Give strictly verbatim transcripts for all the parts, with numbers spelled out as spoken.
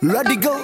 Let it go।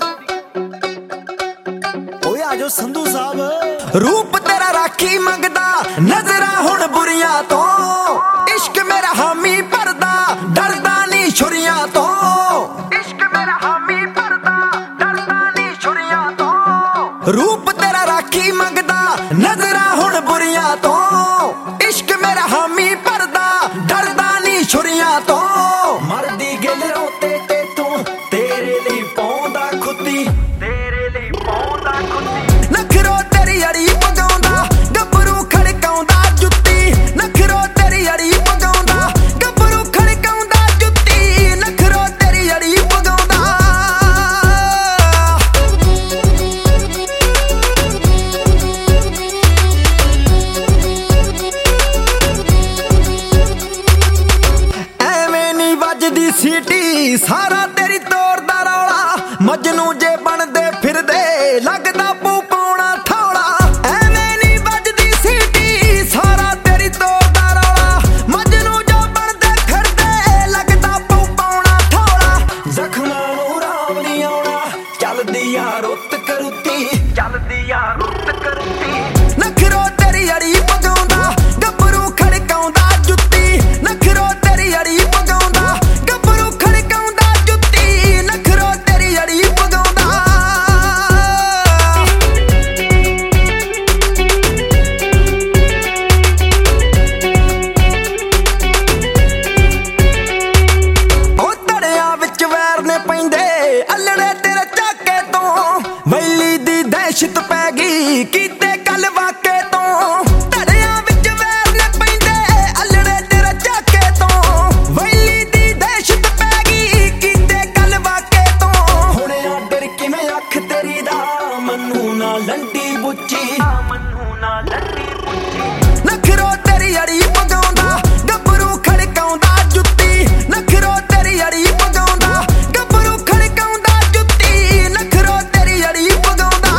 ओए आजो संधू साहब। रूप तेरा राखी मंगदा नजरा हुण बुरियां तो, इश्क मेरा हामी भरदा डरदा नी छुरियां तो, इश्क मेरा हामी भरदा डरदा नी छुरियां तो। रूप तेरा राखी मंगदा नजरा हुण बुरियां तो, इश्क मेरा हामी भरदा डरदा नी छुरियां तो। मरदी गिल रोते ते तू तेरे लिए पौंदा खुदी, तेरे लिए पौंदा खुदी। नखरो तेरी अड़ी पगाउंदा गबरू खड़काउंदा जुत्ती, नखरो तेरी अड़ी पगाउंदा गबरू खड़काउंदा जुत्ती, नखरो तेरी अड़ी पगाउंदा। एवें नी वजदी सीटी सारा तेरी तोड़ दा रौला, मजनू जे बनदे फिरदे लगदा पू पाउणा थौला। एवें नी वजदी सीटी सारा तेरी तोड़ दा रौला, मजनू जो बनदे फिरदे लगदा पू पाउणा थौला। जख्मां नूं राम नी आउणा चलदी आ रुत करुती, चलदी आ रुत करुती। नखरो तेरी अड़ी पगाउंदा गबरू खड़काउंदा जुत्ती, नखरो तेरी अड़ी पगाउंदा गबरू खड़काउंदा जुत्ती, नखरो तेरी अड़ी पगाउंदा। ओ तड़ियां विच वैर ने पैंदे अल्लड़े तेरे झाके तो, वैली दी दहशत पै गई कीते कल वाके तो। तड़ियां विच वैर ने पैंदे अल्लड़े तेरे झाके तो, वैली दी दहशत पै गई कीते कल वाके तो। हुणे आडर किवें अख तेरी दा मन्नू ना लंडी बुच्ची, मन्नू ना लंडी बुच्ची। नखरो तेरी अड़ी पगाउंदा गबरू खड़काउंदा जुत्ती, नखरो तेरी अड़ी पगाउंदा गबरू खड़काउंदा जुत्ती, नखरो तेरी अड़ी पगाउंदा।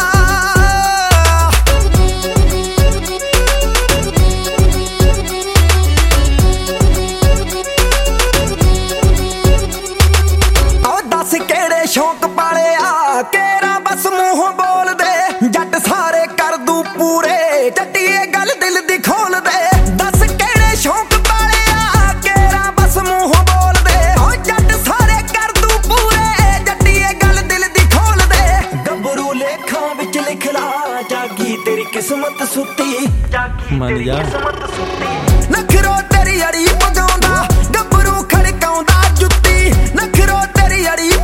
ओ दस केड़े शौक पाले आ केरा बस मूंह बोल दे, जट सारे कर दू पूरे जट्टिए गल दिल दी खोल दे। दस केड़े शौक पाले आ केरा बस मूंह बोल दे, ओ जट सारे कर दू पूरे जट्टिए गल दिल दी खोल दे। गबरू लेखां विच लिख ला जागी तेरी किस्मत सुती, जागी मन तेरी जा। किस्मत सुती। नखरो तेरी अड़ी पगाउंदा गबरू खड़काउंदा जुत्ती, नखरो तेरी अड़ी